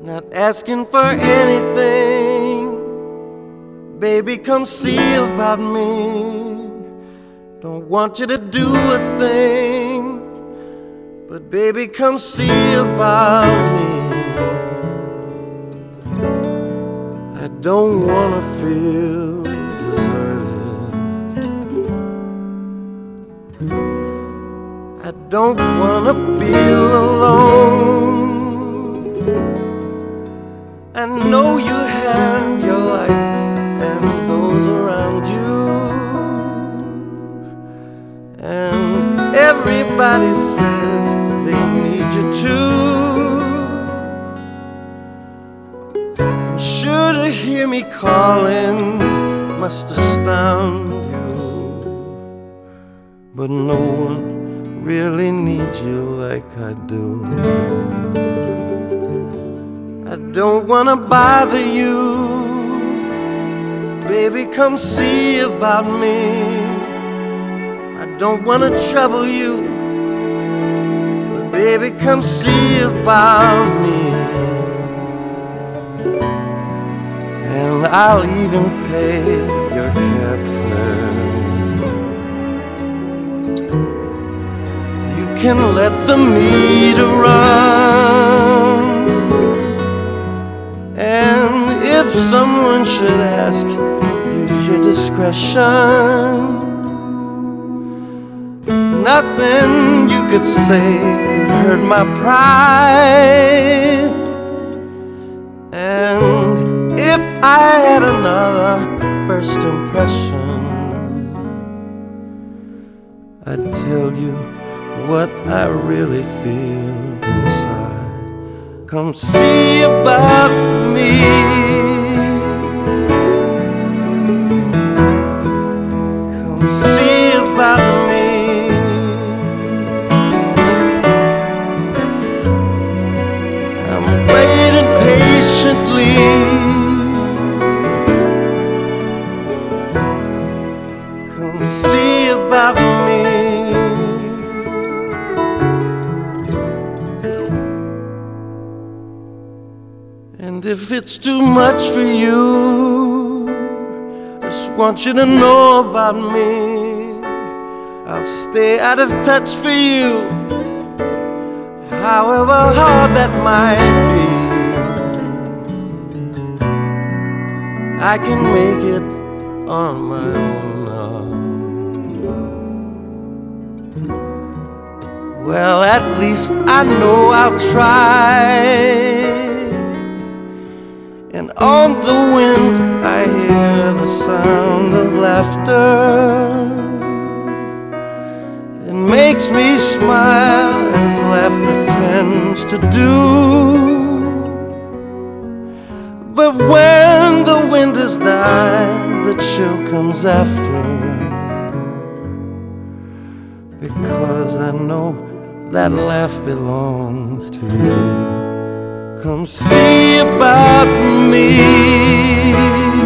Not asking for anything. Baby, come see about me. Don't want you to do a thing, but baby, come see about me. I don't wanna feel deserted. I don't wanna feel alone. I know you have your life and those around you, and everybody says they need you too. I'm sure to hear me calling must astound you, but no one really needs you like I do. I don't wanna bother you. Baby, come see about me. I don't wanna trouble you, but baby, come see about me. And I'll even pay your cab fare. You can let the meter run, and if someone should ask, use your discretion. Nothing you could say could hurt my pride. And if I had another first impression, I'd tell you what I really feel inside. Come see about me. Come see about me. I'm waiting patiently. Come see about me. And if it's too much for you, just want you to know about me. I'll stay out of touch for you, however hard that might be. I can make it on my own now. Well, at least I know I'll try. And on the wind I hear the sound of laughter. It makes me smile as laughter tends to do. But when the wind has died, the chill comes after, because I know that laugh belongs to you. Come see about me.